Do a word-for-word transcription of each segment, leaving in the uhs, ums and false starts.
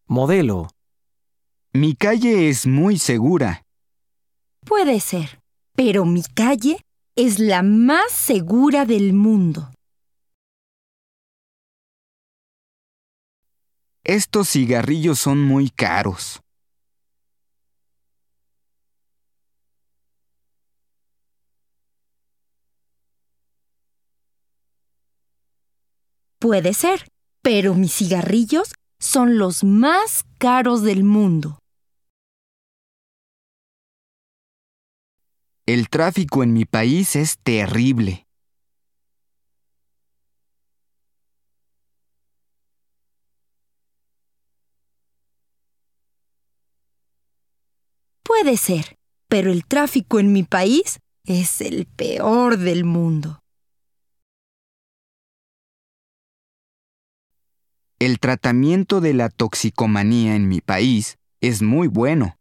Modelo. Mi calle es muy segura. Puede ser, pero mi calle es la más segura del mundo. Estos cigarrillos son muy caros. Puede ser, pero mis cigarrillos son los más caros del mundo. El tráfico en mi país es terrible. Puede ser, pero el tráfico en mi país es el peor del mundo. El tratamiento de la toxicomanía en mi país es muy bueno.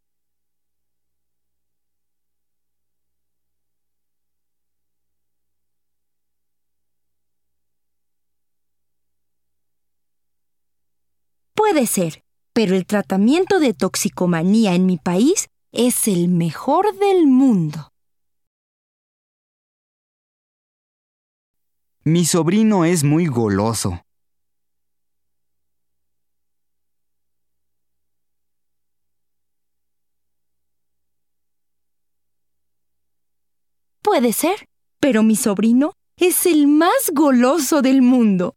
Puede ser, pero el tratamiento de toxicomanía en mi país es el mejor del mundo. Mi sobrino es muy goloso. Puede ser, pero mi sobrino es el más goloso del mundo.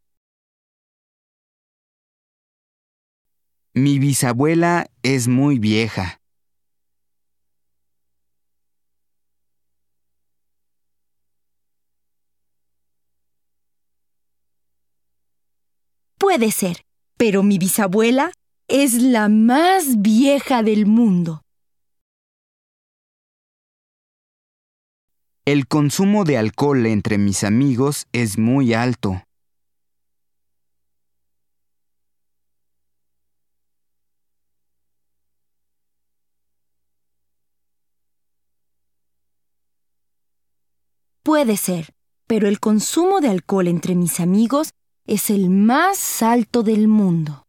Mi bisabuela es muy vieja. Puede ser, pero mi bisabuela es la más vieja del mundo. El consumo de alcohol entre mis amigos es muy alto. Puede ser, pero el consumo de alcohol entre mis amigos es el más alto del mundo.